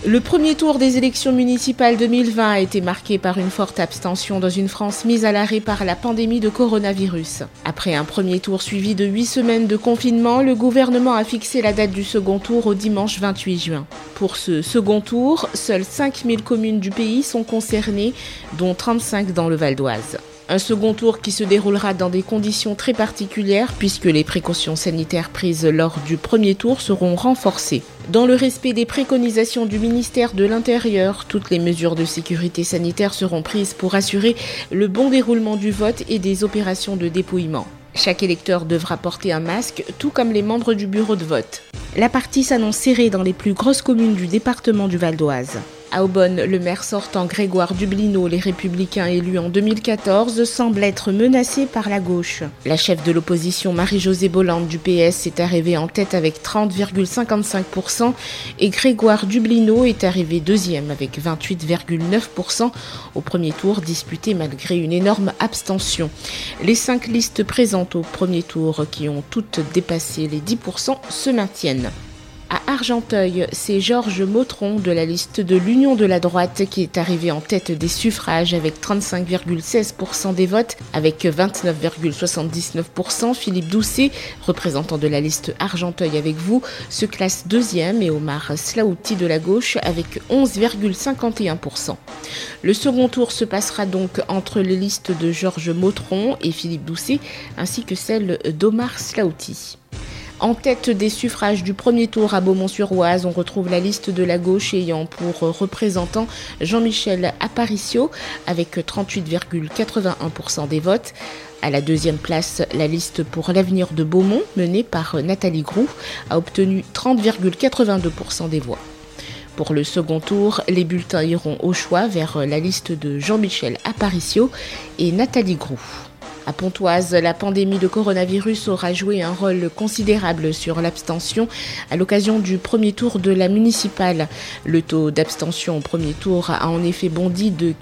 Le premier tour des élections municipales 2020 a été marqué par une forte abstention dans une France mise à l'arrêt par la pandémie de coronavirus. Après un premier tour suivi de 8 semaines de confinement, le gouvernement a fixé la date du second tour au dimanche 28 juin. Pour ce second tour, seules 5000 communes du pays sont concernées, dont 35 dans le Val d'Oise. Un second tour qui se déroulera dans des conditions très particulières puisque les précautions sanitaires prises lors du premier tour seront renforcées. Dans le respect des préconisations du ministère de l'Intérieur, toutes les mesures de sécurité sanitaire seront prises pour assurer le bon déroulement du vote et des opérations de dépouillement. Chaque électeur devra porter un masque, tout comme les membres du bureau de vote. La partie s'annonce serrée dans les plus grosses communes du département du Val d'Oise. À Aubonne, le maire sortant Grégoire Dublineau, les Républicains élus en 2014, semble être menacé par la gauche. La chef de l'opposition Marie-Josée Bolland du PS est arrivée en tête avec 30,55% et Grégoire Dublineau est arrivé deuxième avec 28,9% au premier tour disputé malgré une énorme abstention. Les 5 listes présentes au premier tour qui ont toutes dépassé les 10% se maintiennent. À Argenteuil, c'est Georges Motron de la liste de l'Union de la droite qui est arrivé en tête des suffrages avec 35,16% des votes. Avec 29,79%, Philippe Doucet, représentant de la liste Argenteuil avec vous, se classe deuxième et Omar Slaouti de la gauche avec 11,51%. Le second tour se passera donc entre les listes de Georges Motron et Philippe Doucet ainsi que celle d'Omar Slaouti. En tête des suffrages du premier tour à Beaumont-sur-Oise, on retrouve la liste de la gauche ayant pour représentant Jean-Michel Aparicio avec 38,81% des votes. À la deuxième place, la liste pour l'avenir de Beaumont, menée par Nathalie Groux, a obtenu 30,82% des voix. Pour le second tour, les bulletins iront au choix vers la liste de Jean-Michel Aparicio et Nathalie Groux. À Pontoise, la pandémie de coronavirus aura joué un rôle considérable sur l'abstention à l'occasion du premier tour de la municipale. Le taux d'abstention au premier tour a en effet bondi de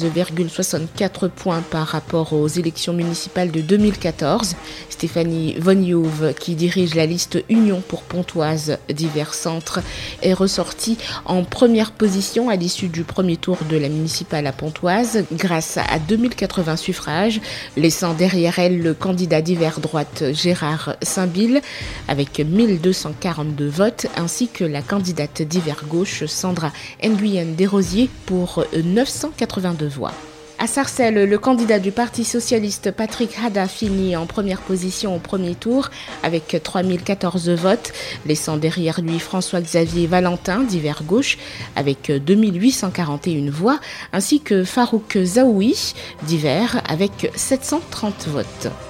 14,64 points par rapport aux élections municipales de 2014. Stéphanie Von-Youve, qui dirige la liste Union pour Pontoise divers centres, est ressortie en première position à l'issue du premier tour de la municipale à Pontoise grâce à 2080 suffrages, laissant derrière elle le candidat d'hiver droite Gérard Saint-Bill avec 1242 votes ainsi que la candidate d'hiver gauche Sandra Nguyen Desrosiers pour 982 voix. À Sarcelles, le candidat du Parti socialiste Patrick Hada finit en première position au premier tour avec 3014 votes, laissant derrière lui François-Xavier Valentin d'hiver gauche avec 2841 voix, ainsi que Farouk Zaoui d'hiver avec 730 votes.